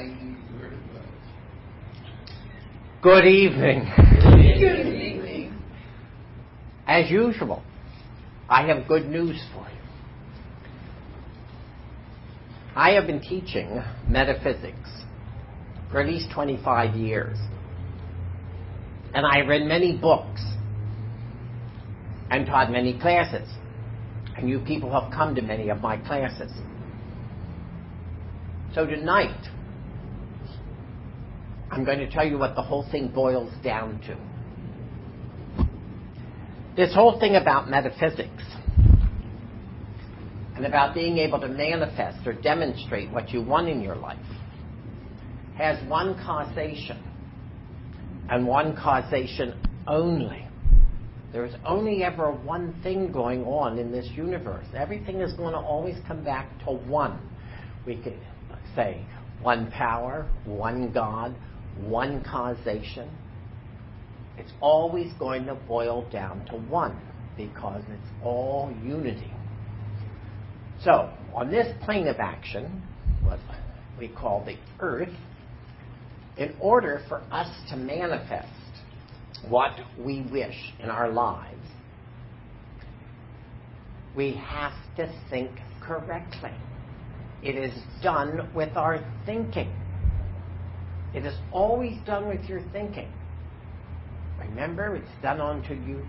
Good evening. Good evening. As usual, I have good news for you. I have been teaching metaphysics for at least 25 years. And I have read many books and taught many classes. And you people have come to many of my classes. So tonight, I'm going to tell you what the whole thing boils down to. This whole thing about metaphysics and about being able to manifest or demonstrate what you want in your life has one causation, and one causation only. There's only ever one thing going on in this universe. Everything is going to always come back to one. We could say one power, one God, one causation. It's always going to boil down to one because it's all unity. So, on this plane of action, what we call the earth, in order for us to manifest what we wish in our lives, we have to think correctly. It is done with our thinking. It is always done with your thinking. Remember, it's done unto you.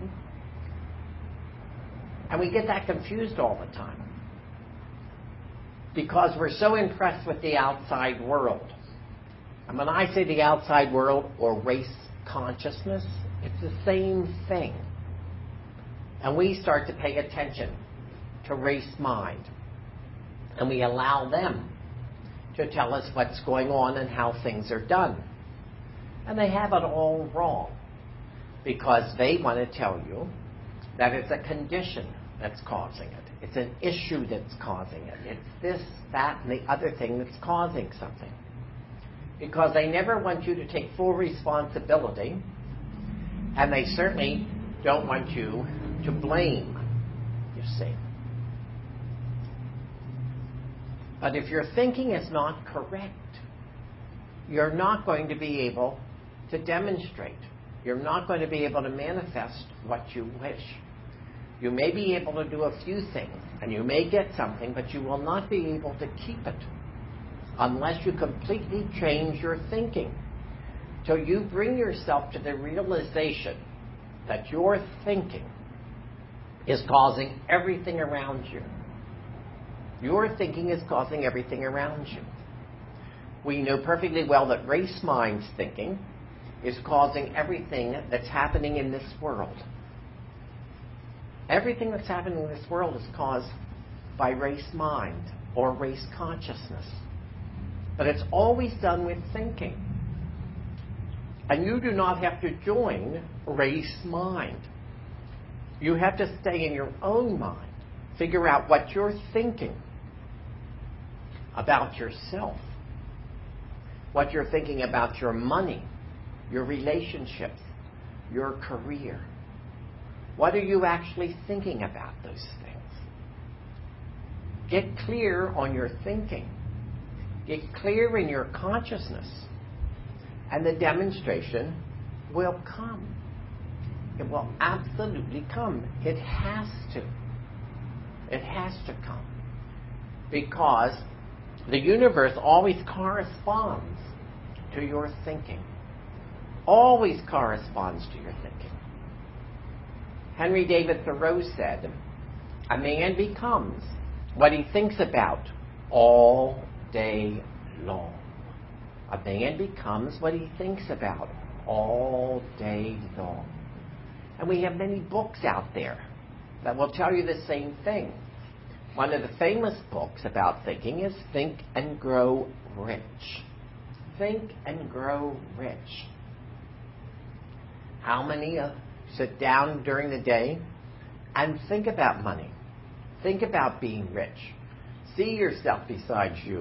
And we get that confused all the time because we're so impressed with the outside world. And when I say the outside world or race consciousness, it's the same thing. And we start to pay attention to race mind. And we allow them to tell us what's going on and how things are done. And they have it all wrong because they want to tell you that it's a condition that's causing it. It's an issue that's causing it. It's this, that, and the other thing that's causing something. Because they never want you to take full responsibility, and they certainly don't want you to blame, you see. But if your thinking is not correct, you're not going to be able to demonstrate. You're not going to be able to manifest what you wish. You may be able to do a few things, and you may get something, but you will not be able to keep it unless you completely change your thinking. So you bring yourself to the realization that your thinking is causing everything around you. Your thinking is causing everything around you. We know perfectly well that race mind's thinking is causing everything that's happening in this world. Everything that's happening in this world is caused by race mind or race consciousness. But it's always done with thinking. And you do not have to join race mind. You have to stay in your own mind. Figure out what you're thinking about yourself. What you're thinking about your money, your relationships, your career. What are you actually thinking about those things? Get clear on your thinking. Get clear in your consciousness, and the demonstration will come. It will absolutely come. It has to. It has to come. Because the universe always corresponds to your thinking. Always corresponds to your thinking. Henry David Thoreau said, "A man becomes what he thinks about all day long." A man becomes what he thinks about all day long. And we have many books out there that will tell you the same thing. One of the famous books about thinking is Think and Grow Rich. Think and Grow Rich. How many sit down during the day and think about money? Think about being rich. See yourself beside you.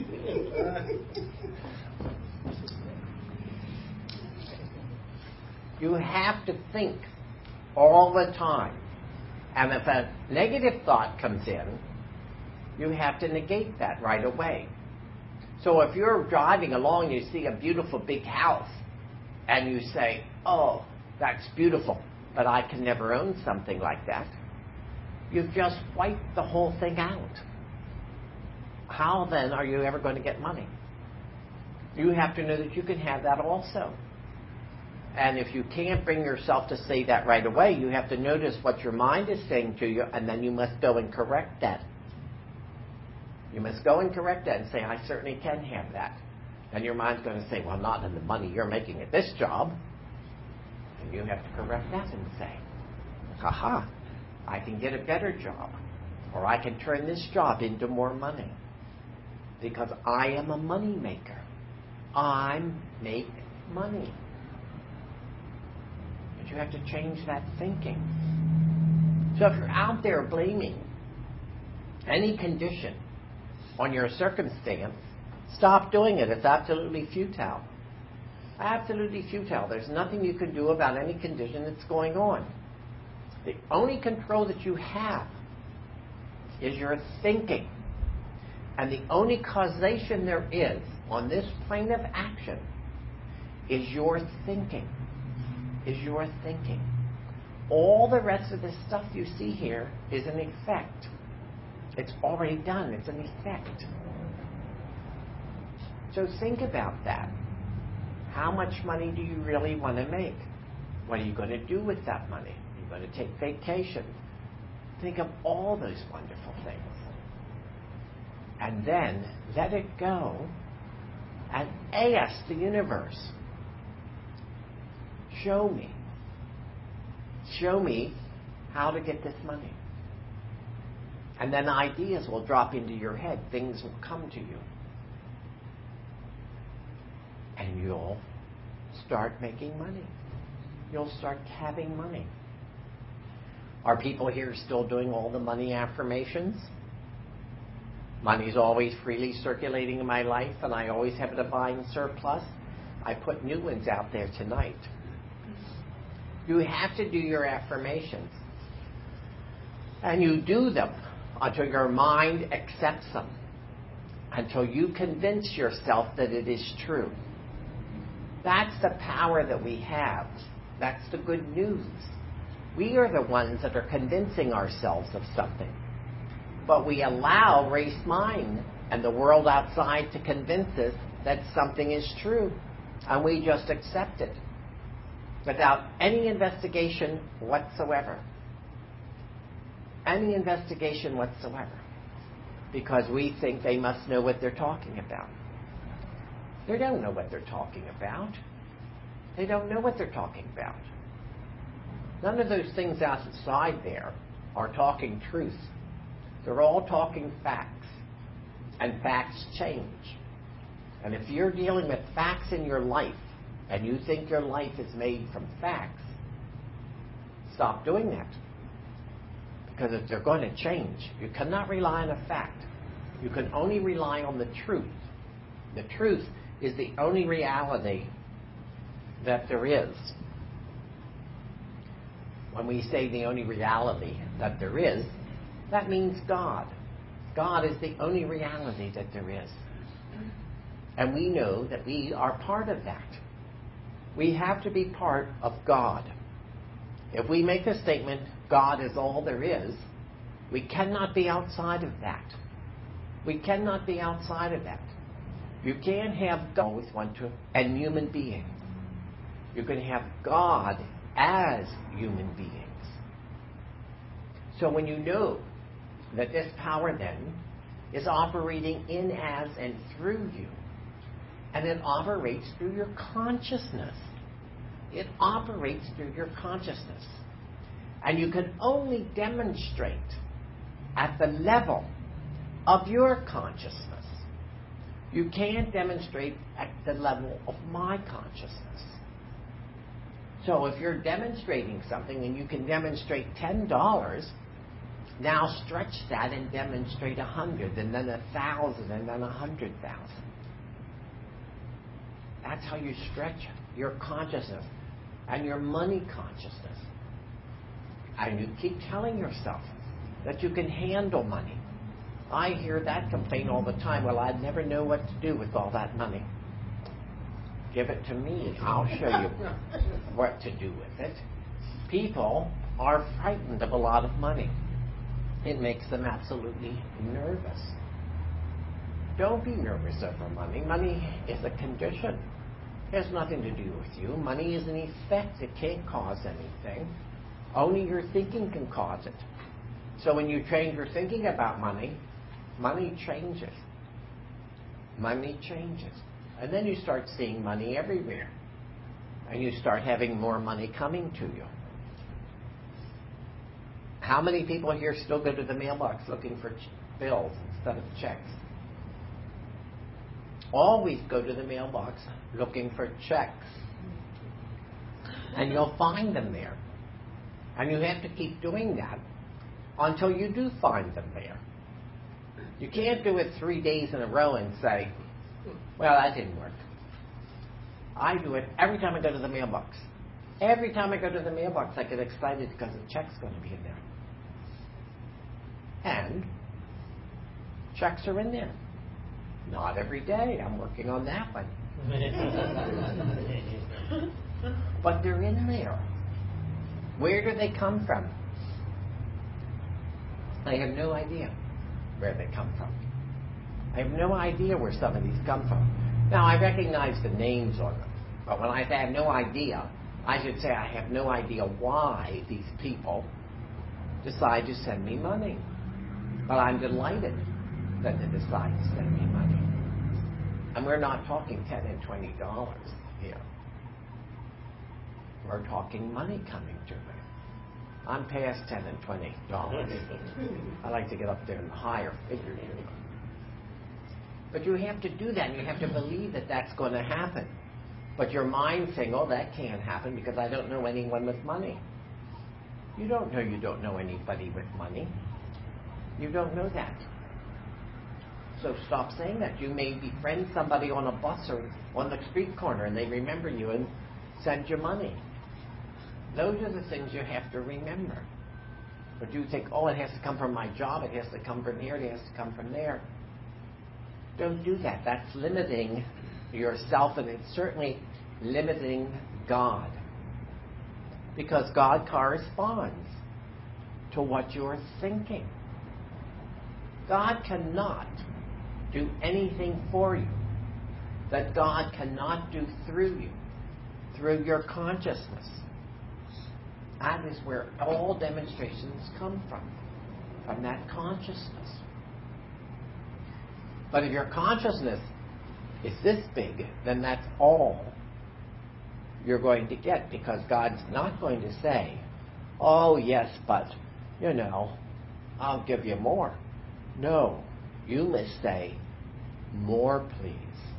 You have to think all the time. And if a negative thought comes in, you have to negate that right away. So if you're driving along and you see a beautiful big house and you say, oh, that's beautiful, but I can never own something like that, you've just wiped the whole thing out. How then are you ever going to get money? You have to know that you can have that also. And if you can't bring yourself to say that right away, you have to notice what your mind is saying to you, and then you must go and correct that. You must go and correct that and say, I certainly can have that. And your mind's going to say, well, not in the money you're making at this job. And you have to correct that and say, aha, I can get a better job. Or I can turn this job into more money. Because I am a money maker. I make money. But you have to change that thinking. So if you're out there blaming any condition on your circumstance, stop doing it. It's absolutely futile. Absolutely futile. There's nothing you can do about any condition that's going on. The only control that you have is your thinking. And the only causation there is on this plane of action is your thinking. Is your thinking. All the rest of the stuff you see here is an effect. It's already done. It's an effect. So think about that. How much money do you really want to make? What are you going to do with that money? Are you going to take vacation? Think of all those wonderful things. And then let it go and ask the universe, show me how to get this money. And then ideas will drop into your head. Things will come to you. And you'll start making money. You'll start having money. Are people here still doing all the money affirmations? Money's always freely circulating in my life, and I always have a divine surplus. I put new ones out there tonight. You have to do your affirmations. And you do them until your mind accepts them. Until you convince yourself that it is true. That's the power that we have. That's the good news. We are the ones that are convincing ourselves of something. But we allow race mind and the world outside to convince us that something is true. And we just accept it. Without any investigation whatsoever. Any investigation whatsoever. Because we think they must know what they're talking about. They don't know what they're talking about. They don't know what they're talking about. None of those things outside there are talking truth. They're all talking facts. And facts change. And if you're dealing with facts in your life, and you think your life is made from facts, stop doing that. Because if they're going to change, you cannot rely on a fact. You can only rely on the truth. The truth is the only reality that there is. When we say the only reality that there is, that means God. God is the only reality that there is. And we know that we are part of that. We have to be part of God. If we make the statement, God is all there is, we cannot be outside of that. We cannot be outside of that. You can't have God with one and human beings. You can have God as human beings. So when you know that this power then is operating in, as, and through you, and it operates through your consciousness. It operates through your consciousness. And you can only demonstrate at the level of your consciousness. You can't demonstrate at the level of my consciousness. So if you're demonstrating something and you can demonstrate $10, now stretch that and demonstrate 100, and then 1,000, and then 100,000. That's how you stretch your consciousness and your money consciousness. And you keep telling yourself that you can handle money. I hear that complaint all the time. Well, I'd never know what to do with all that money. Give it to me. I'll show you what to do with it. People are frightened of a lot of money. It makes them absolutely nervous. Don't be nervous over money. Money is a condition. It has nothing to do with you. Money is an effect. It can't cause anything. Only your thinking can cause it. So when you change your thinking about money, money changes. Money changes. And then you start seeing money everywhere. And you start having more money coming to you. How many people here still go to the mailbox looking for bills instead of checks? Always go to the mailbox looking for checks. And you'll find them there. And you have to keep doing that until you do find them there. You can't do it 3 days in a row and say, well, that didn't work. I do it every time I go to the mailbox. Every time I go to the mailbox, I get excited because the check's going to be in there. And checks are in there. Not every day. I'm working on that one. But they're in there. Where do they come from? I have no idea where they come from. I have no idea where some of these come from. Now, I recognize the names on them. But when I say I have no idea, I should say I have no idea why these people decide to send me money. But I'm delighted that they decide to send me money. And we're not talking $10 and $20 here. We're talking money coming to me. I'm past $10 and $20. I like to get up there in the higher figures. But you have to do that, and you have to believe that that's going to happen. But your mind's saying, oh, that can't happen because I don't know anyone with money. You don't know anybody with money. You don't know that. So stop saying that. You may befriend somebody on a bus or on the street corner and they remember you and send you money. Those are the things you have to remember. But you think, oh, it has to come from my job, it has to come from here, it has to come from there. Don't do that. That's limiting yourself, and it's certainly limiting God. Because God corresponds to what you're thinking. God cannot do anything for you that God cannot do through you, through your consciousness. That is where all demonstrations come from that consciousness. But if your consciousness is this big, then that's all you're going to get, because God's not going to say, oh, yes, but, I'll give you more. No, you must say, more, please.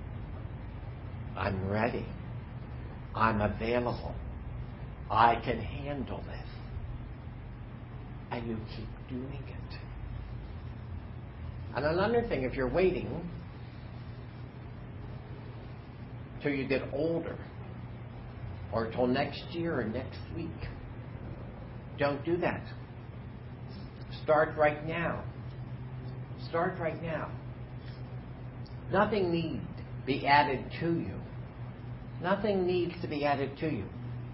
I'm ready. I'm available. I can handle this. And you keep doing it. And another thing, if you're waiting till you get older, or till next year or next week, don't do that. Start right now. Start right now. Nothing needs to be added to you. Nothing needs to be added to you.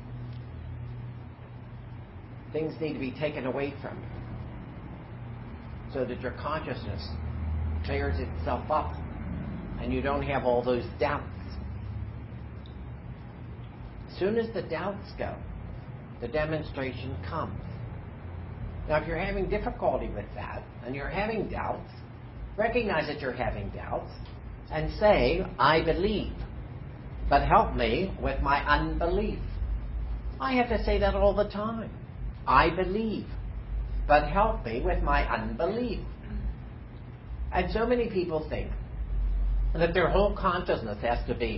Things need to be taken away from you so that your consciousness clears itself up and you don't have all those doubts. As soon as the doubts go, the demonstration comes. Now, if you're having difficulty with that and you're having doubts, recognize that you're having doubts and say, I believe, but help me with my unbelief. I have to say that all the time. I believe, but help me with my unbelief. And so many people think that their whole consciousness has to be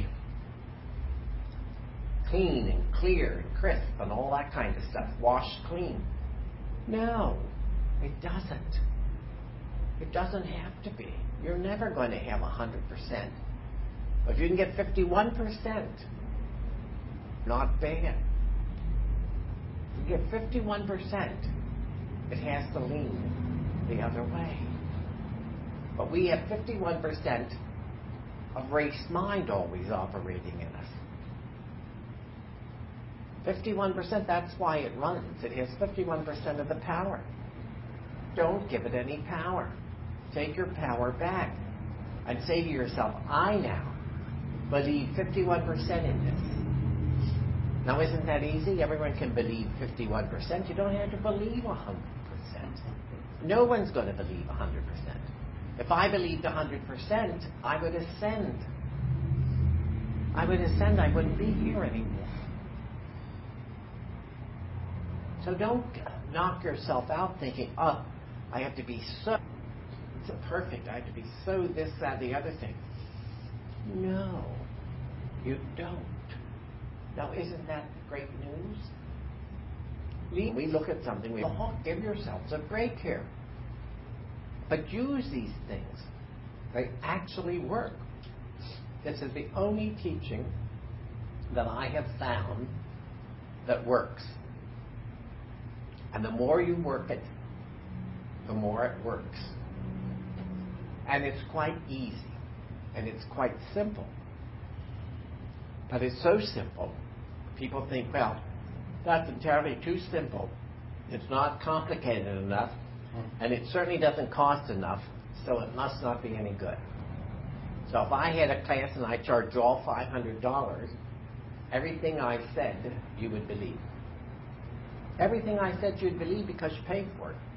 clean and clear and crisp and all that kind of stuff, washed clean. No, it doesn't. It doesn't have to be. You're never going to have 100%. But if you can get 51%, not bad. If you get 51%, it has to lean the other way. But we have 51% of race mind always operating in us. 51%, that's why it runs. It has 51% of the power. Don't give it any power. Take your power back and say to yourself, I now believe 51% in this. Now, isn't that easy? Everyone can believe 51%. You don't have to believe 100%. No one's going to believe 100%. If I believed 100%, I would ascend. I wouldn't be here anymore. So don't knock yourself out thinking, oh, I have to be so perfect. I have to be so this, that, the other thing. No, you don't. Now, isn't that great news? We look at something, we go, give yourselves a break here. But use these things. They actually work. This is the only teaching that I have found that works. And the more you work it, the more it works. And it's quite easy. And it's quite simple. But it's so simple, people think, well, that's entirely too simple. It's not complicated enough. And it certainly doesn't cost enough, so it must not be any good. So if I had a class and I charged all $500, everything I said you would believe. Everything I said you'd believe because you paid for it.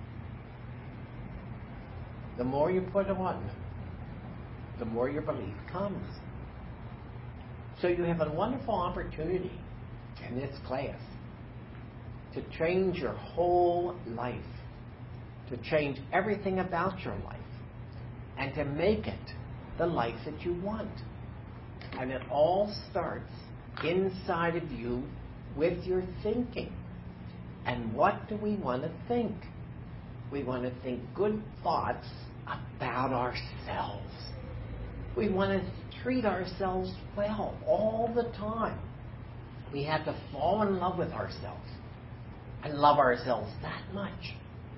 The more you put on, the more your belief comes. So you have a wonderful opportunity in this class to change your whole life, to change everything about your life, and to make it the life that you want. And it all starts inside of you with your thinking. And what do we want to think? We want to think good thoughts about ourselves. We want to treat ourselves well all the time. We have to fall in love with ourselves and love ourselves that much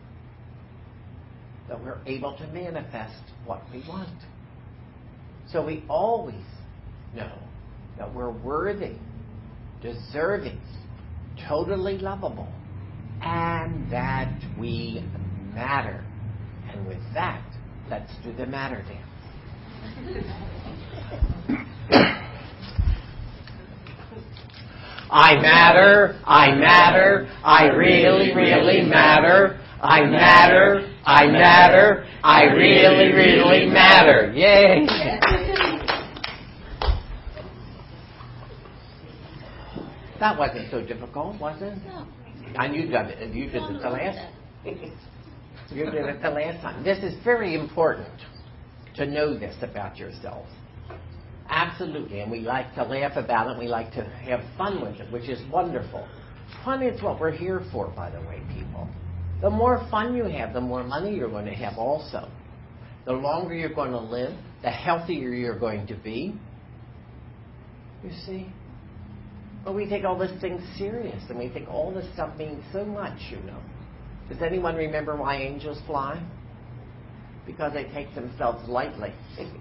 that we're able to manifest what we want. So we always know that we're worthy, deserving, totally lovable, and that we matter. And with that, let's do the matter dance. I matter, I matter, I really, really matter. I matter, I matter, I really, really matter. Yay! That wasn't so difficult, was it? No. And you did it. You did it the last. You did it the last time. This is very important to know this about yourselves. Absolutely, and we like to laugh about it. We like to have fun with it, which is wonderful. Fun is what we're here for, by the way, people. The more fun you have, the more money you're going to have also. The longer you're going to live, the healthier you're going to be. You see? But we take all this thing serious, and we think all this stuff means so much, you know. Does anyone remember why angels fly? Because they take themselves lightly.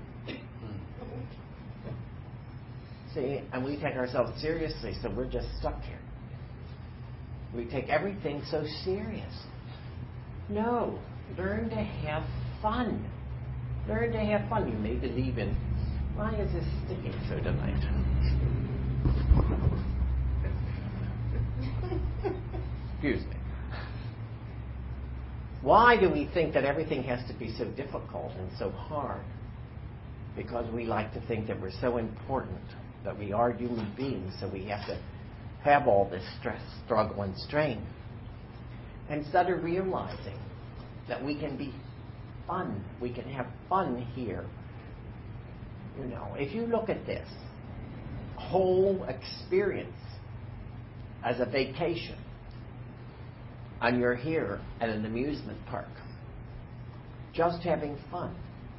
See, and we take ourselves seriously, so we're just stuck here. We take everything so serious. No, learn to have fun. Learn to have fun. You may believe in, why is this sticking so tonight? Excuse me. Why do we think that everything has to be so difficult and so hard? Because we like to think that we're so important, that we are human beings, so we have to have all this stress, struggle, and strain. Instead of realizing that we can be fun, we can have fun here. You know, if you look at this whole experience as a vacation, and you're here at an amusement park, just having fun,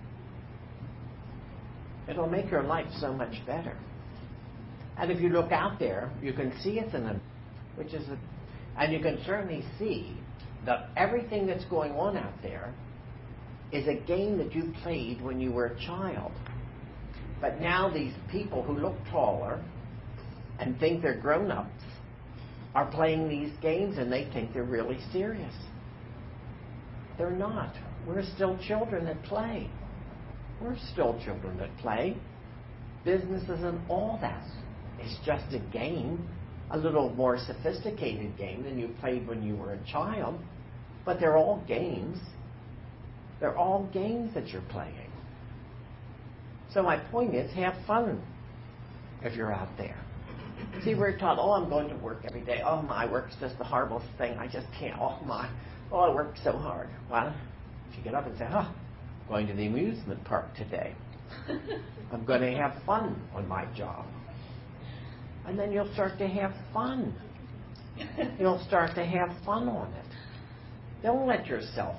it'll make your life so much better. And if you look out there, you can see it's and you can certainly see that everything that's going on out there is a game that you played when you were a child. But now these people who look taller and think they're grown-ups are playing these games and they think they're really serious. They're not. We're still children that play. We're still children that play. Businesses and all that is just a game, a little more sophisticated game than you played when you were a child. But they're all games. They're all games that you're playing. So my point is, have fun if you're out there. See, we're taught, I'm going to work every day. Oh, my work's just the horrible thing. I just can't. I work so hard. Well, if you get up and say, I'm going to the amusement park today. I'm going to have fun on my job. And then you'll start to have fun. You'll start to have fun on it. Don't let yourself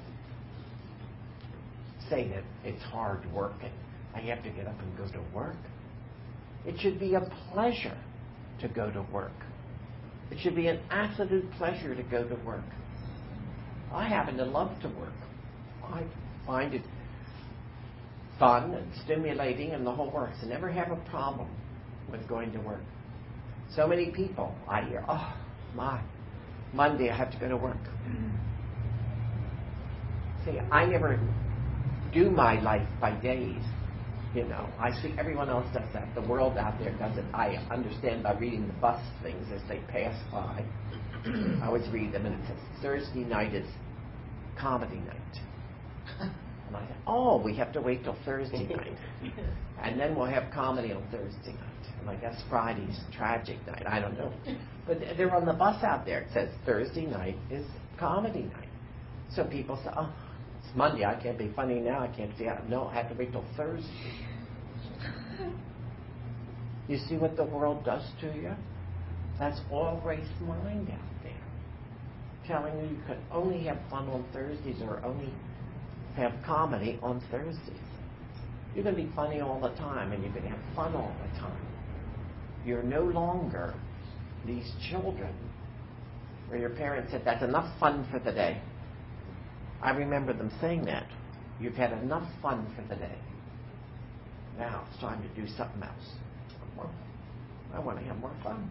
say that it's hard work and I have to get up and go to work. It should be a pleasure to go to work. It should be an absolute pleasure to go to work. I happen to love to work. I find it fun and stimulating and the whole works. I never have a problem with going to work. So many people I hear, Monday I have to go to work. See, I never do my life by days. I see everyone else does that. The world out there does it. I understand by reading the bus things as they pass by. I always read them, and it says Thursday night is comedy night. And I say, we have to wait till Thursday night. And then we'll have comedy on Thursday night. And I guess Friday's tragic night. I don't know. But they're on the bus out there. It says Thursday night is comedy night. So people say, it's Monday. I can't be funny now. I can't see out. No, I have to wait till Thursday. You see what the world does to you? That's all race mind out there. Telling you can only have fun on Thursdays or only have comedy on Thursdays. You're going to be funny all the time and you're going to have fun all the time. You're no longer these children where your parents said, that's enough fun for the day. I remember them saying that. You've had enough fun for the day. Now it's time to do something else. I want to have more fun.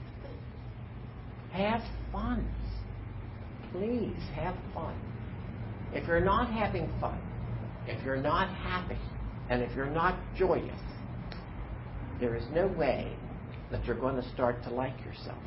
Have fun. Please have fun. If you're not having fun, if you're not happy, and if you're not joyous, there is no way that you're going to start to like yourself.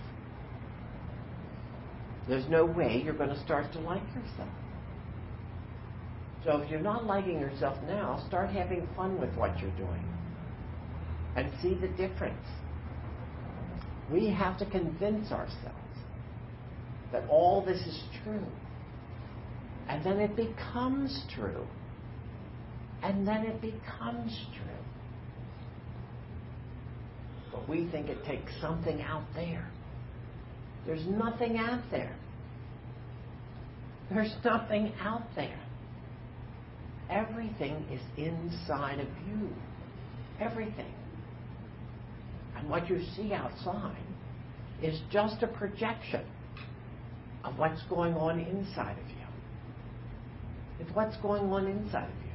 There's no way you're going to start to like yourself. So if you're not liking yourself now, start having fun with what you're doing and see the difference. We have to convince ourselves that all this is true. And then it becomes true. And then it becomes true. But we think it takes something out there. There's nothing out there. There's nothing out there. Everything is inside of you. Everything. And what you see outside is just a projection of what's going on inside of you. It's what's going on inside of you.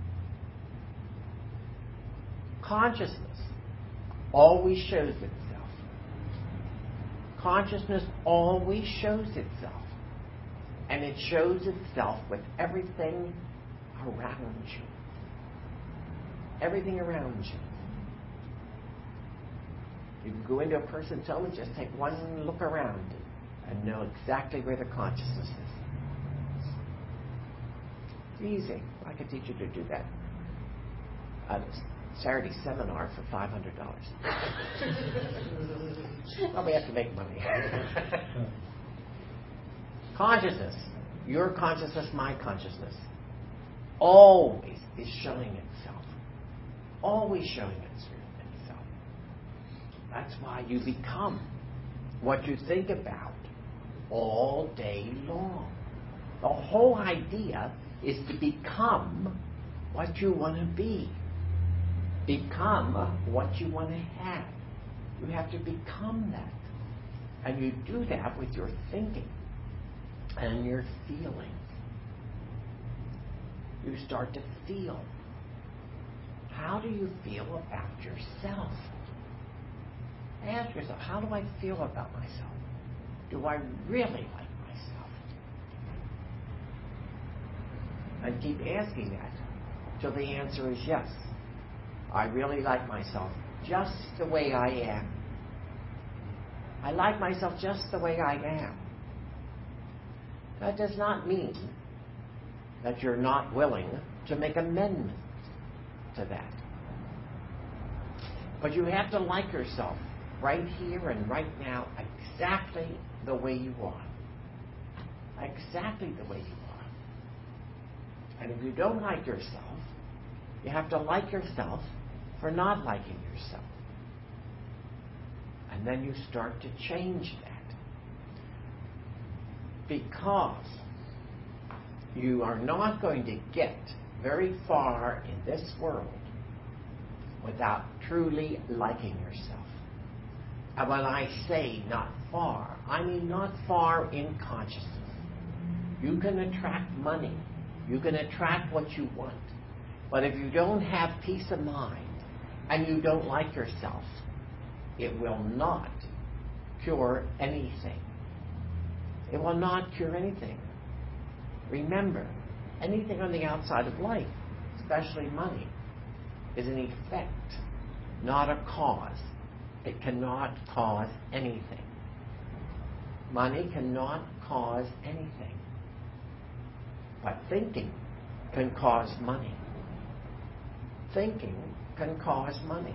Consciousness always shows itself. Consciousness always shows itself. And it shows itself with everything around you. Everything around you. You can go into a person's home and just take one look around and know exactly where the consciousness is. It's easy. I could teach you to do that. Saturday seminar for $500. Probably have to make money. Consciousness, your consciousness, my consciousness, always is showing itself. Always showing itself. That's why you become what you think about all day long. The whole idea is to become what you want to be. Become what you want to have. You have to become that. And you do that with your thinking and your feelings. You start to feel. How do you feel about yourself? Ask yourself, how do I feel about myself? Do I really like myself? And keep asking that till the answer is yes. I really like myself just the way I am. I like myself just the way I am. That does not mean that you're not willing to make amendments to that. But you have to like yourself right here and right now exactly the way you are. Exactly the way you are. And if you don't like yourself, you have to like yourself for not liking yourself. And then you start to change that. Because you are not going to get very far in this world without truly liking yourself. And when I say not far, I mean not far in consciousness. You can attract money. You can attract what you want. But if you don't have peace of mind and you don't like yourself, it will not cure anything. It will not cure anything. Remember, anything on the outside of life, especially money, is an effect, not a cause. It cannot cause anything. Money cannot cause anything. But thinking can cause money. Thinking can cause money.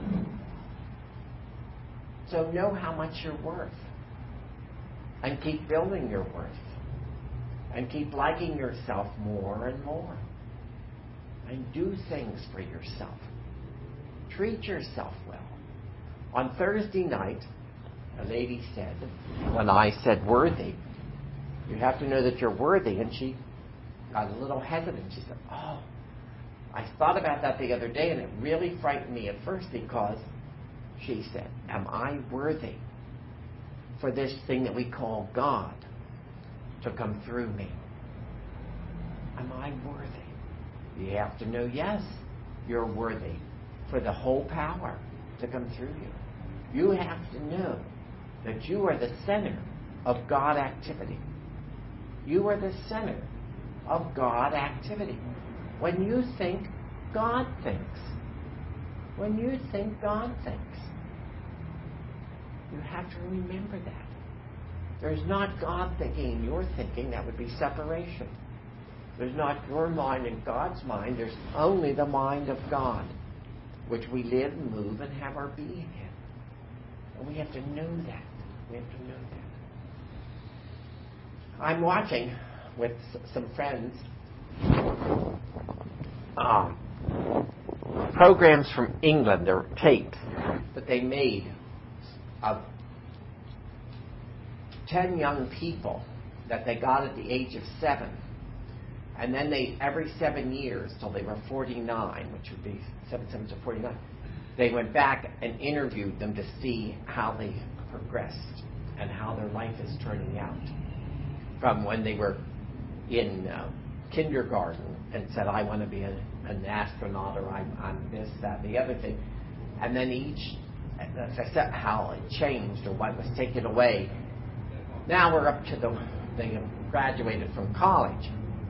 So know how much you're worth. And keep building your worth. And keep liking yourself more and more. And do things for yourself. Treat yourself well. On Thursday night, a lady said, when I said worthy, you have to know that you're worthy. And she got a little hesitant. She said, oh, I thought about that the other day, and it really frightened me at first because she said, am I worthy for this thing that we call God to come through me? Am I worthy? You have to know, yes, you're worthy for the whole power to come through you. You have to know that you are the center of God activity. You are the center of God activity. When you think, God thinks. When you think, God thinks. You have to remember that. There's not God thinking and your thinking. That would be separation. There's not your mind and God's mind. There's only the mind of God, which we live and move and have our being in. And we have to know that. We have to know that. I'm watching with some friends programs from England. They're tapes that they made of 10 young people that they got at the age of 7. And then they, every 7 years, till they were 49, which would be 7 to 49, they went back and interviewed them to see how they progressed and how their life is turning out. From when they were in kindergarten and said, I want to be an astronaut, or I'm this, that, the other thing. And then each, as I said, how it changed or what was taken away. Now we're up to they graduated from college.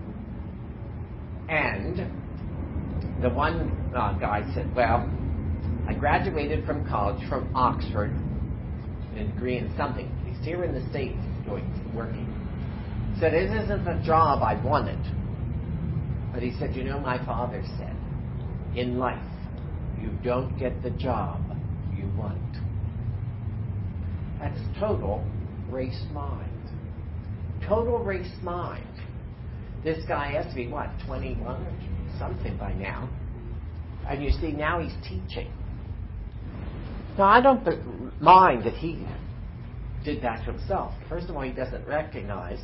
And the one guy said, well, I graduated from college from Oxford in degree in something. He's here in the States working. He said, it isn't the job I wanted. But he said, you know, my father said, in life, you don't get the job you want. That's total race mind. Total race mind. This guy has to be, 21 or something by now. And you see, now he's teaching. Now, I don't mind that he did that to himself. First of all, he doesn't recognize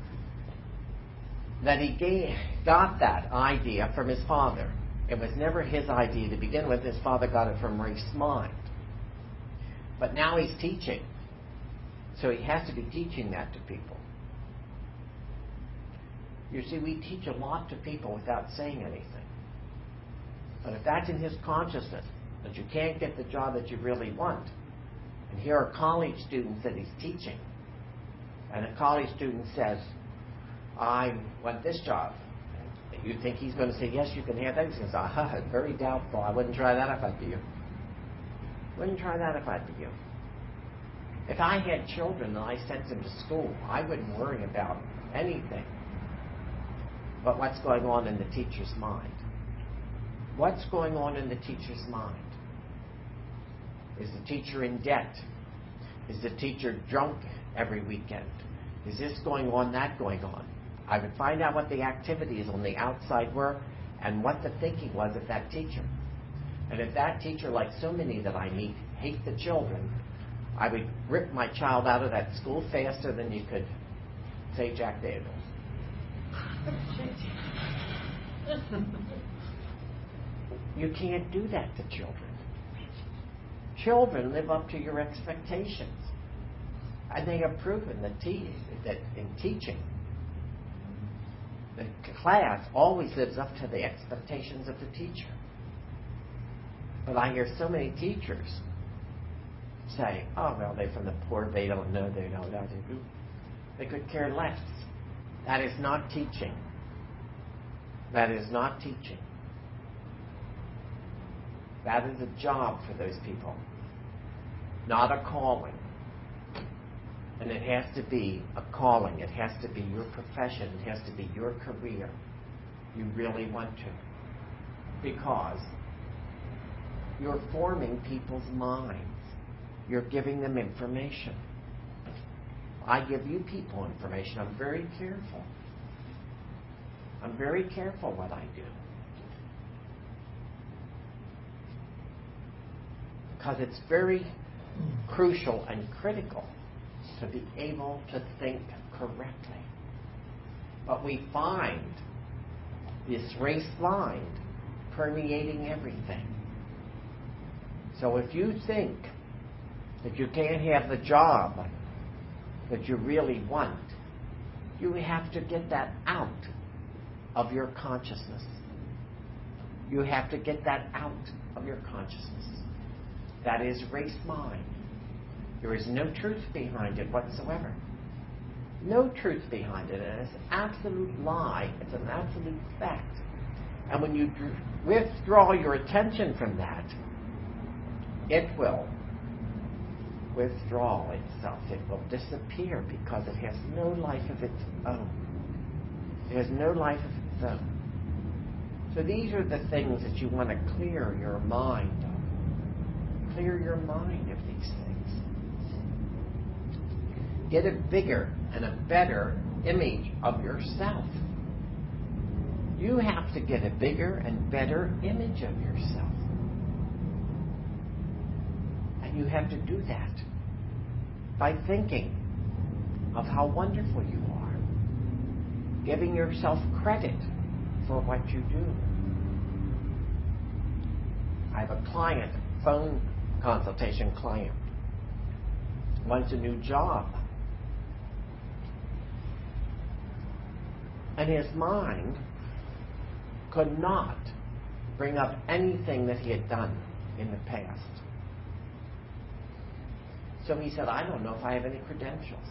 that he got that idea from his father. It was never his idea to begin with. His father got it from race mind. But now he's teaching. So he has to be teaching that to people. You see, we teach a lot to people without saying anything. But if that's in his consciousness, that you can't get the job that you really want, and here are college students that he's teaching, and a college student says, I want this job. And you think he's going to say, yes, you can have that? He says, very doubtful. I wouldn't try that if I'd be you. Wouldn't try that if I'd be you. If I had children and I sent them to school, I wouldn't worry about anything but what's going on in the teacher's mind. What's going on in the teacher's mind? Is the teacher in debt? Is the teacher drunk every weekend? Is this going on, that going on? I would find out what the activities on the outside were and what the thinking was of that teacher. And if that teacher, like so many that I meet, hate the children, I would rip my child out of that school faster than you could say Jack Daniels. You can't do that to children. Children live up to your expectations. And they have proven that in teaching, the class always lives up to the expectations of the teacher. But I hear so many teachers say, oh, well, they're from the poor, they don't know, they could care less. That is not teaching. That is not teaching. That is a job for those people, not a calling. And it has to be a calling. It has to be your profession. It has to be your career. You really want to. Because you're forming people's minds. You're giving them information. I give you people information. I'm very careful. I'm very careful what I do. Because it's very crucial and critical to be able to think correctly. But we find this race mind permeating everything. So if you think that you can't have the job that you really want, you have to get that out of your consciousness. You have to get that out of your consciousness. That is race mind. There is no truth behind it whatsoever. No truth behind it. And it's an absolute lie. It's an absolute fact. And when you withdraw your attention from that, it will withdraw itself. It will disappear because it has no life of its own. It has no life of its own. So these are the things that you want to clear your mind of. Clear your mind of these things. Get a bigger and a better image of yourself. You have to get a bigger and better image of yourself. And you have to do that by thinking of how wonderful you are. Giving yourself credit for what you do. I have a client, phone consultation client, wants a new job. And his mind could not bring up anything that he had done in the past. So he said, I don't know if I have any credentials.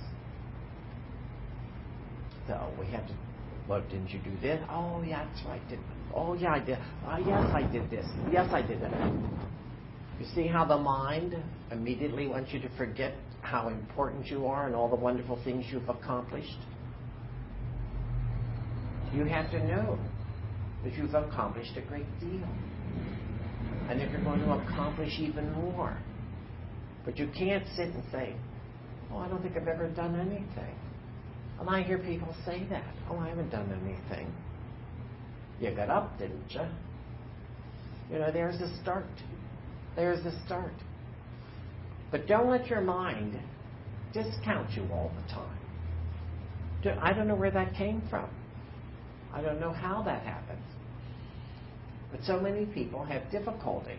So we had to, well, didn't you do this? Oh, yeah, that's right. Oh, yeah, I did. Oh, yes, I did this. Yes, I did that. You see how the mind immediately wants you to forget how important you are and all the wonderful things you've accomplished? You have to know that you've accomplished a great deal. And that you're going to accomplish even more. But you can't sit and say, oh, I don't think I've ever done anything. And I hear people say that. Oh, I haven't done anything. You got up, didn't you? You know, there's the start. There's the start. But don't let your mind discount you all the time. I don't know where that came from. I don't know how that happens. But so many people have difficulty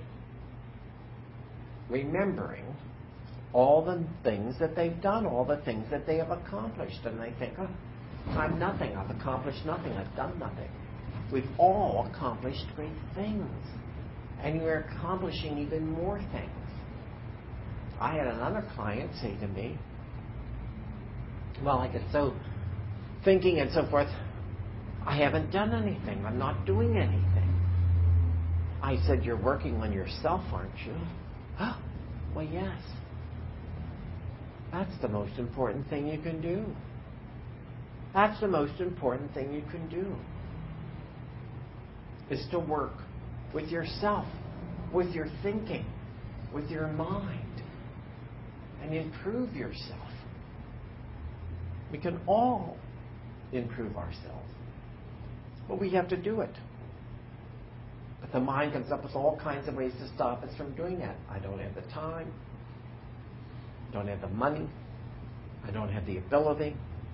remembering all the things that they've done, all the things that they have accomplished. And they think, oh, I'm nothing. I've accomplished nothing. I've done nothing. We've all accomplished great things. And we're accomplishing even more things. I had another client say to me, well, I get so thinking and so forth, I haven't done anything. I'm not doing anything. I said, you're working on yourself, aren't you? Oh, well, yes. That's the most important thing you can do. That's the most important thing you can do. Is to work with yourself, with your thinking, with your mind, and improve yourself. We can all improve ourselves, but we have to do it. But the mind comes up with all kinds of ways to stop us from doing that. I don't have the time. I don't have the money. I don't have the ability.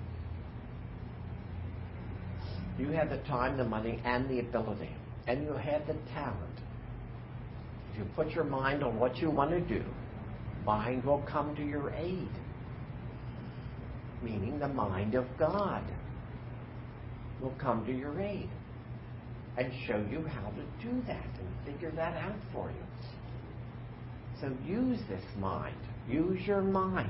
You have the time, the money, and the ability. And you have the talent. If you put your mind on what you want to do, mind will come to your aid. Meaning the mind of God will come to your aid and show you how to do that and figure that out for you. So use this mind. Use your mind.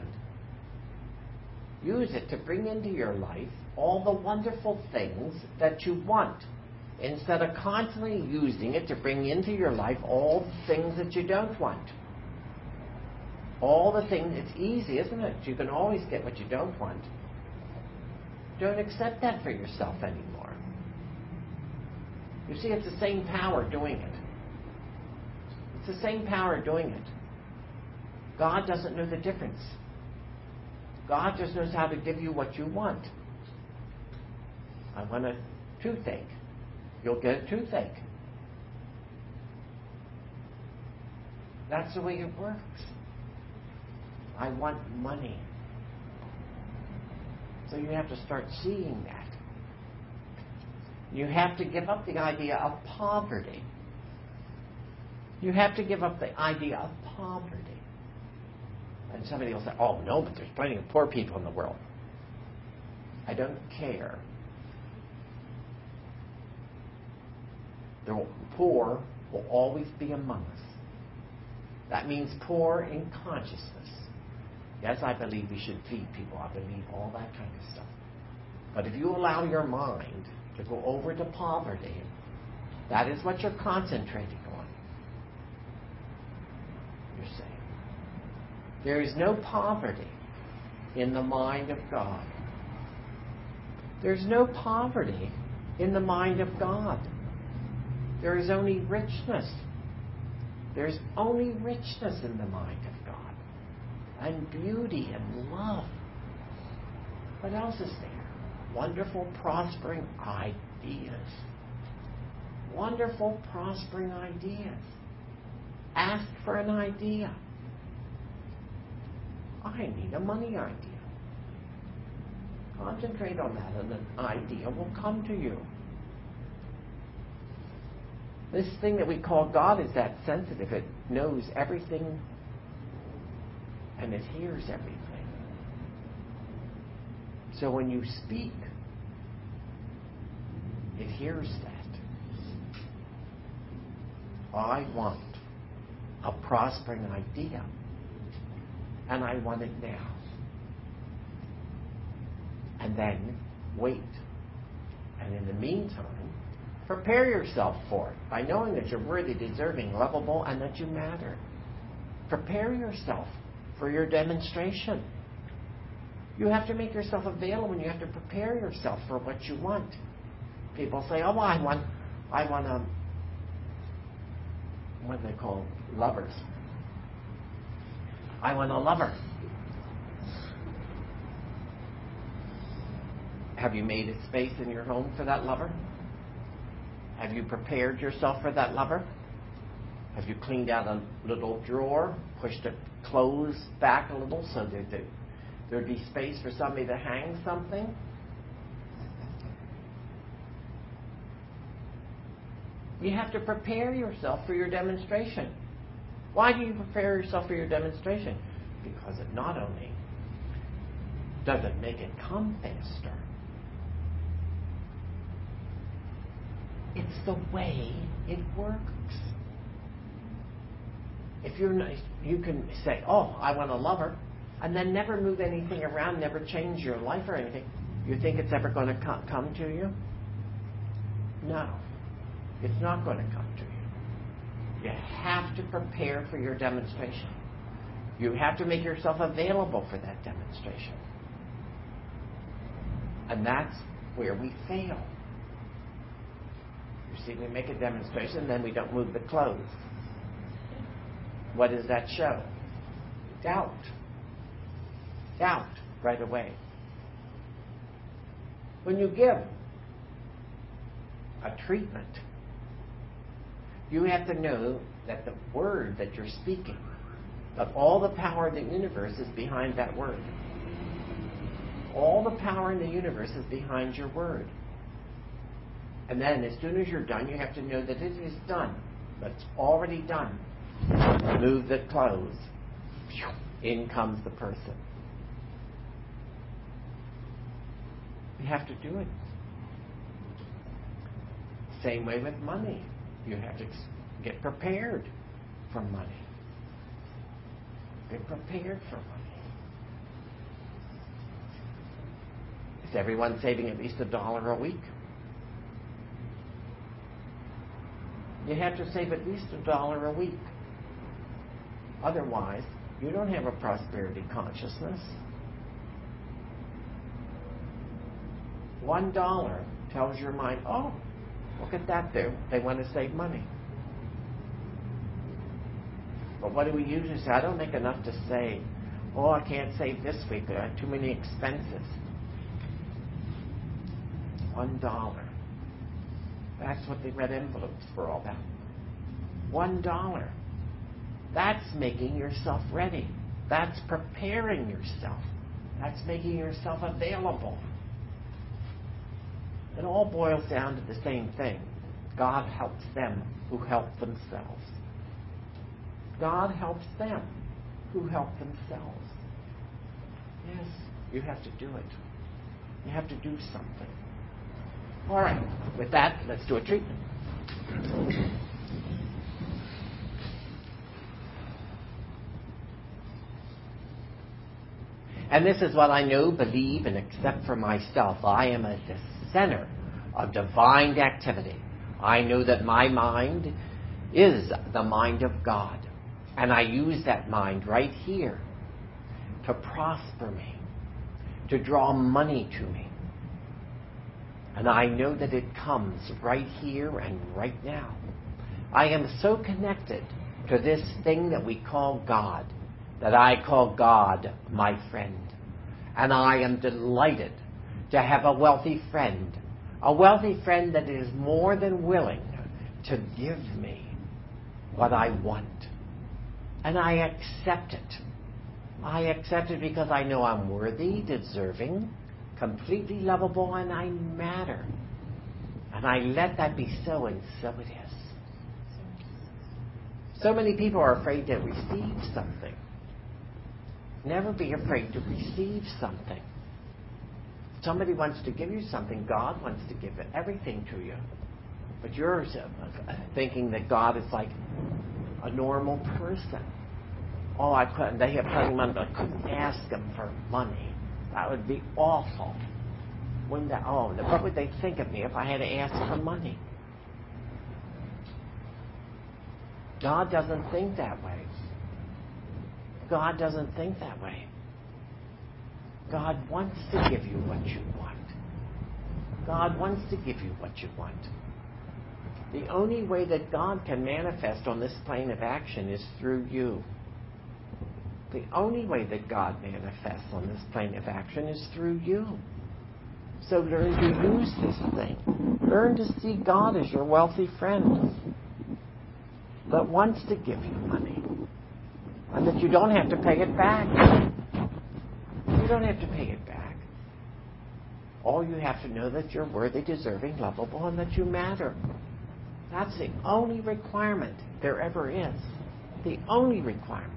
Use it to bring into your life all the wonderful things that you want, instead of constantly using it to bring into your life all the things that you don't want. All the things, it's easy, isn't it? You can always get what you don't want. Don't accept that for yourself anymore. You see, it's the same power doing it. It's the same power doing it. God doesn't know the difference. God just knows how to give you what you want. I want a toothache. You'll get a toothache. That's the way it works. I want money. So you have to start seeing that. You have to give up the idea of poverty. You have to give up the idea of poverty. And somebody will say, oh no, but there's plenty of poor people in the world. I don't care. The poor will always be among us. That means poor in consciousness. Yes, I believe we should feed people. I believe all that kind of stuff. But if you allow your mind to go over to poverty, that is what you're concentrating on. You're saying. There is no poverty in the mind of God. There's no poverty in the mind of God. There is only richness. There's only richness in the mind of God. And beauty and love. What else is there? Wonderful, prospering ideas. Wonderful, prospering ideas. Ask for an idea. I need a money idea. Concentrate on that and an idea will come to you. This thing that we call God is that sensitive. It knows everything and it hears everything. So when you speak, it hears that. I want a prospering idea, and I want it now. And then wait. And in the meantime, prepare yourself for it by knowing that you're worthy, deserving, lovable, and that you matter. Prepare yourself for your demonstration. You have to make yourself available and you have to prepare yourself for what you want. People say, oh, I want what do they call lovers? I want a lover. Have you made a space in your home for that lover? Have you prepared yourself for that lover? Have you cleaned out a little drawer, pushed the clothes back a little so that there'd be space for somebody to hang something? You have to prepare yourself for your demonstration. Why do you prepare yourself for your demonstration? Because it not only does it make it come faster, It's the way it works. If you're not, you can say, oh, I want to love her, and then never move anything around, never change your life or anything. You think it's ever going to come to you? No. It's not going to come to you. You have to prepare for your demonstration. You have to make yourself available for that demonstration. And that's where we fail. You see, we make a demonstration, then we don't move the clothes. What does that show? Doubt. Doubt right away. When you give a treatment, you have to know that the word that you're speaking, that all the power of the universe is behind that word. All the power in the universe is behind your word. And then as soon as you're done, you have to know that it is done. That's already done. Move the clothes. In comes the person. You have to do it. Same way with money. You have to get prepared for money. Get prepared for money. Is everyone saving at least $1 a week? You have to save at least $1 a week. Otherwise, you don't have a prosperity consciousness. $1 tells your mind, oh, look at that, they want to save money. But what do we usually say? I don't make enough to save. Oh, I can't save this week. I have too many expenses. $1. That's what the red envelopes were all about. $1. That's making yourself ready. That's preparing yourself. That's making yourself available. It all boils down to the same thing. God helps them who help themselves. God helps them who help themselves. Yes, you have to do it. You have to do something. All right, with that, let's do a treatment. And this is what I know, believe, and accept for myself. I am at the center of divine activity. I know that my mind is the mind of God. And I use that mind right here to prosper me, to draw money to me. And I know that it comes right here and right now. I am so connected to this thing that we call God, that I call God my friend. And I am delighted to have a wealthy friend that is more than willing to give me what I want. And I accept it. I accept it because I know I'm worthy, deserving, completely lovable, and I matter. And I let that be so, and so it is. So many people are afraid to receive something. Never be afraid to receive something. Somebody wants to give you something. God wants to give everything to you. But you're thinking that God is like a normal person. Oh, I couldn't. They have plenty of money, but I couldn't ask them for money. That would be awful. Wouldn't that? Oh, what would they think of me if I had to ask for money? God doesn't think that way. God doesn't think that way. God wants to give you what you want. God wants to give you what you want. The only way that God can manifest on this plane of action is through you. The only way that God manifests on this plane of action is through you. So learn to use this thing. Learn to see God as your wealthy friend that wants to give you money. And that you don't have to pay it back. You don't have to pay it back. All you have to know that you're worthy, deserving, lovable, and that you matter. That's the only requirement there ever is. The only requirement.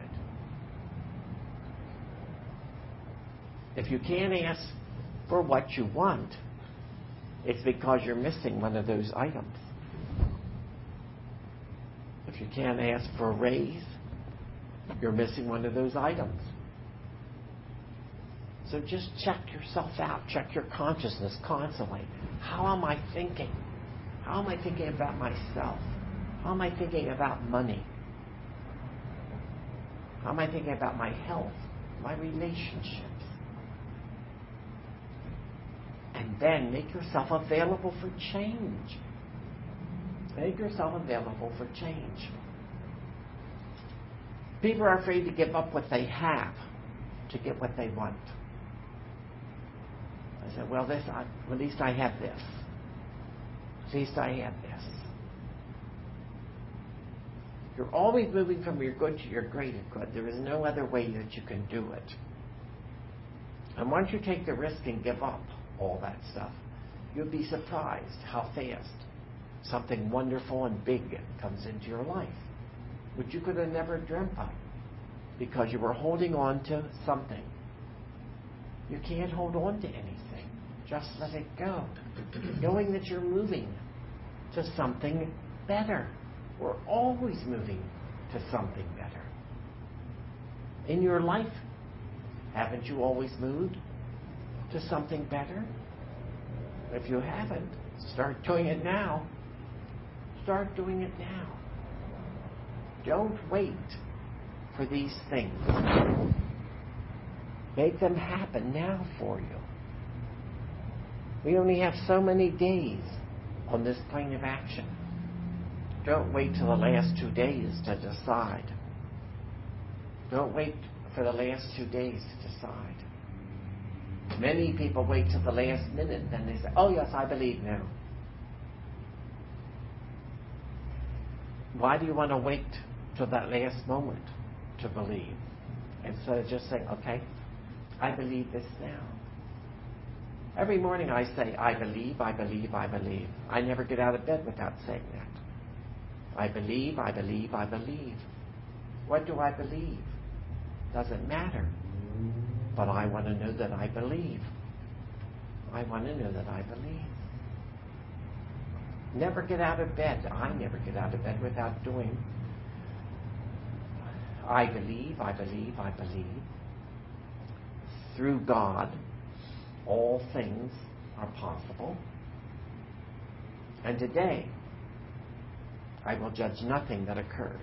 If you can't ask for what you want, it's because you're missing one of those items. If you can't ask for a raise, you're missing one of those items. So just check yourself out. Check your consciousness constantly. How am I thinking? How am I thinking about myself? How am I thinking about money? How am I thinking about my health, my relationships? And then make yourself available for change. Make yourself available for change. People are afraid to give up what they have to get what they want. I said, well, at least I have this. At least I have this. You're always moving from your good to your greater good. There is no other way that you can do it. And once you take the risk and give up all that stuff, you'll be surprised how fast something wonderful and big comes into your life, which you could have never dreamt of because you were holding on to something. You can't hold on to anything. Just let it go. Knowing that you're moving to something better. We're always moving to something better. In your life, haven't you always moved to something better? If you haven't, start doing it now. Start doing it now. Don't wait for these things. Make them happen now for you. We only have so many days on this plane of action. Don't wait till the last 2 days to decide. Don't wait for the last 2 days to decide. Many people wait till the last minute, then they say, oh yes, I believe now. Why do you want to wait till that last moment to believe? Instead of just saying, okay, I believe this now. Every morning I say, I believe, I believe, I believe. I never get out of bed without saying that. I believe, I believe, I believe. What do I believe? Doesn't matter. But I want to know that I believe. I want to know that I believe. Never get out of bed. I never get out of bed without doing I believe, I believe, I believe. Through God, all things are possible. And today, I will judge nothing that occurs.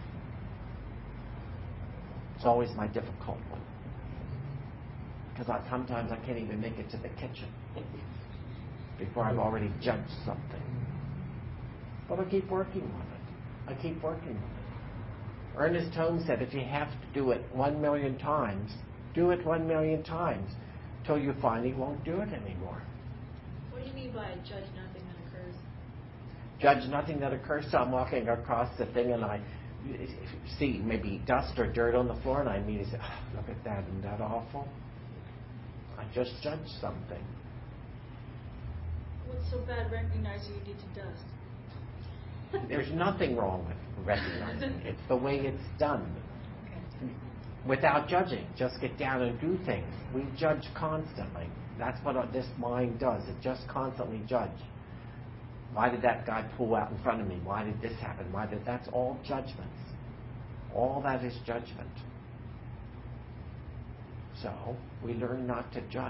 It's always my difficult one. Because sometimes I can't even make it to the kitchen before I've already judged something. But I keep working on it. I keep working on it. Ernest Holmes said, if you have to do it 1 million times, do it 1 million times till you finally won't do it anymore. What do you mean by judge nothing that occurs? Judge nothing that occurs. So I'm walking across the thing and I see maybe dust or dirt on the floor and I immediately say, oh, look at that, isn't that awful? I just judged something. What's so bad recognizing you need to dust? There's nothing wrong with recognizing it. It's the way it's done. Without judging, just get down and do things. We judge constantly. That's what this mind does. It just constantly judge. Why did that guy pull out in front of me? Why did this happen? That's all judgments. All that is judgment. So, we learn not to judge.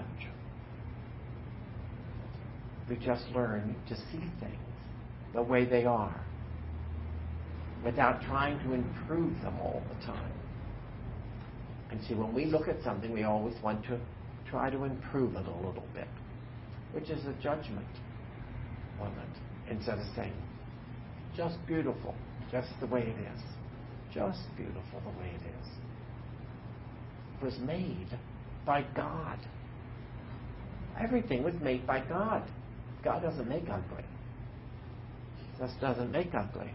We just learn to see things the way they are without trying to improve them all the time. And see, when we look at something, we always want to try to improve it a little bit, which is a judgment on it, instead of saying, just beautiful, just the way it is. Just beautiful the way it is. It was made by God. Everything was made by God. God doesn't make ugly. Just doesn't make ugly.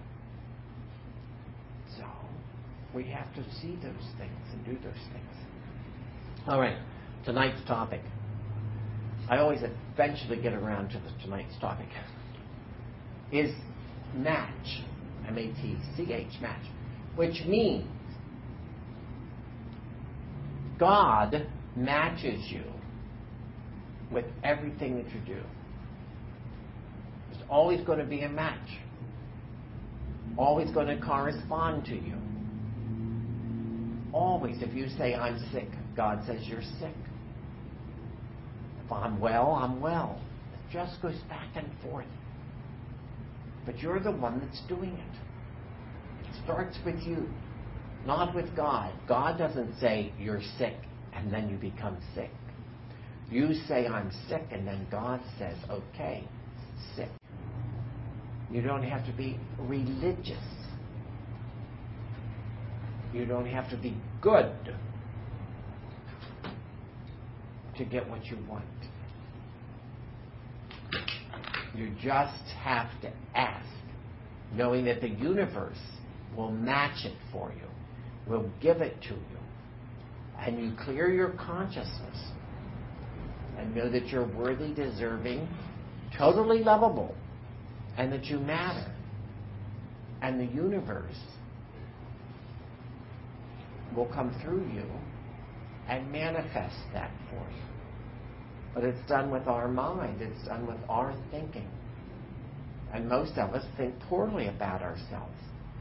So, we have to see those things and do those things. All right, tonight's topic. I always eventually get around to tonight's topic. Is match. M-A-T-C-H, match. Which means God matches you with everything that you do. There's always going to be a match. always going to correspond to you. Always. If you say, I'm sick, God says you're sick. If I'm well, I'm well. It just goes back and forth. But you're the one that's doing it. It starts with you, not with God. God doesn't say you're sick and then you become sick. You say I'm sick and then God says, okay, sick. You don't have to be religious. You don't have to be good to get what you want. You just have to ask, knowing that the universe will match it for you, will give it to you. And you clear your consciousness and know that you're worthy, deserving, totally lovable, and that you matter. And the universe will come through you and manifest that for you. But it's done with our mind. It's done with our thinking. And most of us think poorly about ourselves.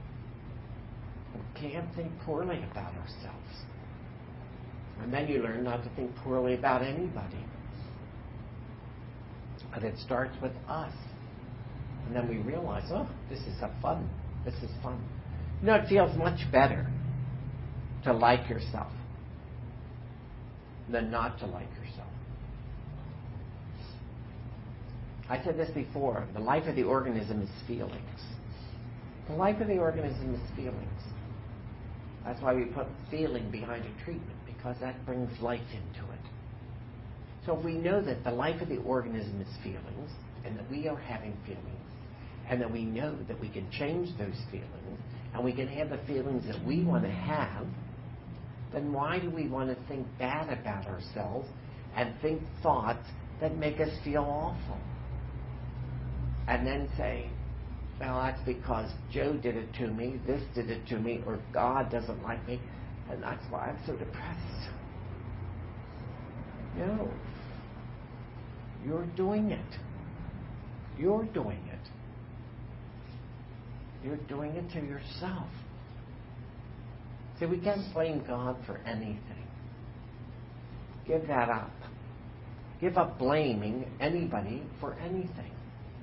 We can't think poorly about ourselves. And then you learn not to think poorly about anybody. But it starts with us. And then we realize, oh, this is fun. This is fun. You know, it feels much better to like yourself than not to like yourself. I said this before, the life of the organism is feelings. The life of the organism is feelings. That's why we put feeling behind a treatment, because that brings life into it. So if we know that the life of the organism is feelings, and that we are having feelings, and that we know that we can change those feelings, and we can have the feelings that we want to have, then why do we want to think bad about ourselves and think thoughts that make us feel awful? And then say, well, that's because Joe did it to me, this did it to me, or God doesn't like me, and that's why I'm so depressed. No. You're doing it. You're doing it. You're doing it to yourself. See, we can't blame God for anything. Give that up. Give up blaming anybody for anything.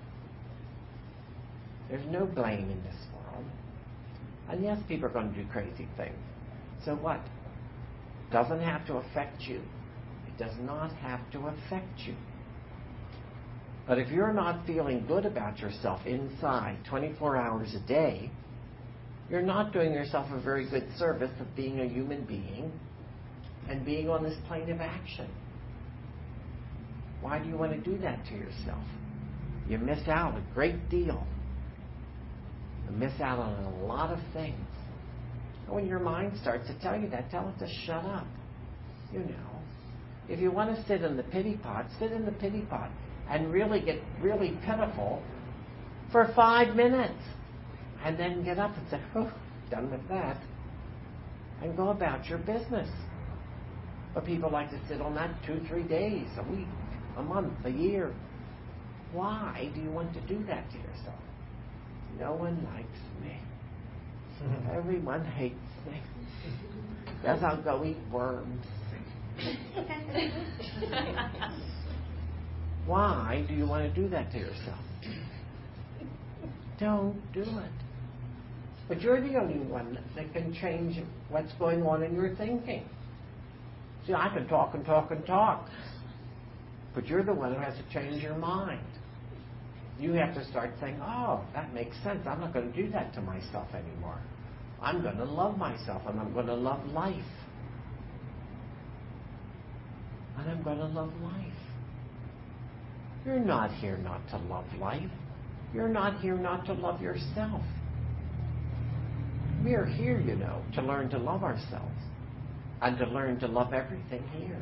There's no blame in this world. And yes, people are going to do crazy things. So what? Doesn't have to affect you. It does not have to affect you. But if you're not feeling good about yourself inside 24 hours a day, you're not doing yourself a very good service of being a human being and being on this plane of action. Why do you want to do that to yourself? You miss out a great deal. You miss out on a lot of things. And when your mind starts to tell you that, tell it to shut up. You know, if you want to sit in the pity pot, sit in the pity pot and really get really pitiful for 5 minutes. And then get up and say, oh, done with that. And go about your business. But people like to sit on that 2-3 days, a week, a month, a year. Why do you want to do that to yourself? No one likes me. Everyone hates me. Guess I'll go eat worms. Why do you want to do that to yourself? Don't do it. But you're the only one that can change what's going on in your thinking. See, I can talk and talk and talk. But you're the one who has to change your mind. You have to start saying, oh, that makes sense. I'm not going to do that to myself anymore. I'm going to love myself, and I'm going to love life. And I'm going to love life. You're not here not to love life. You're not here not to love yourself. We are here, you know, to learn to love ourselves and to learn to love everything here.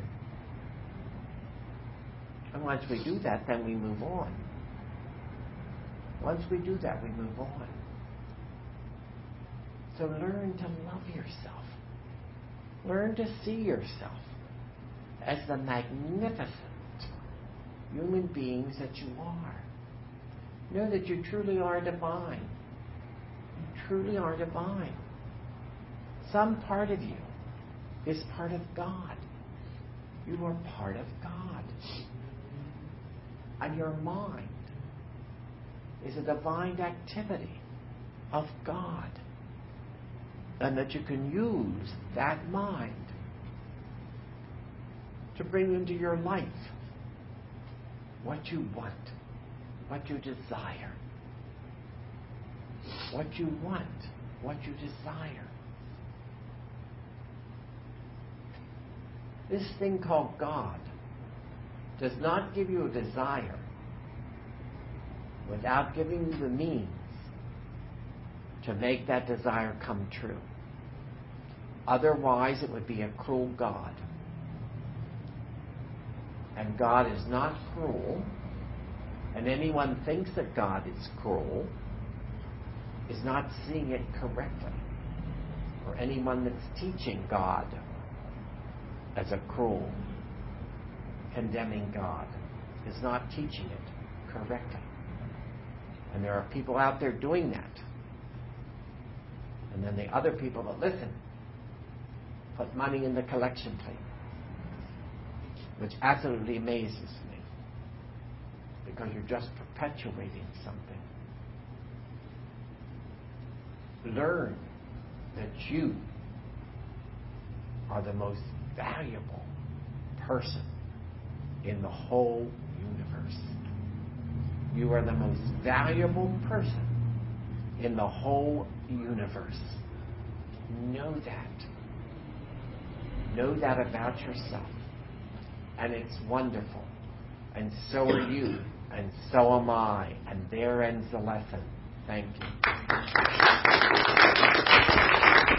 And once we do that, then we move on. Once we do that, we move on. So learn to love yourself. Learn to see yourself as the magnificent human beings that you are. Know that you truly are divine. You truly are divine. Some part of you is part of God. You are part of God. And your mind is a divine activity of God. And that you can use that mind to bring into your life what you want, what you desire. What you want, what you desire. This thing called God does not give you a desire without giving you the means to make that desire come true. Otherwise, it would be a cruel God. And God is not cruel. And anyone thinks that God is cruel is not seeing it correctly. Or anyone that's teaching God as a cruel, condemning God, is not teaching it correctly. And there are people out there doing that. And then the other people that listen put money in the collection plate, which absolutely amazes me, because you're just perpetuating something. Learn that you are the most valuable person in the whole universe. You are the most valuable person in the whole universe. Know that. Know that about yourself. And it's wonderful. And so are you. And so am I. And there ends the lesson. Thank you.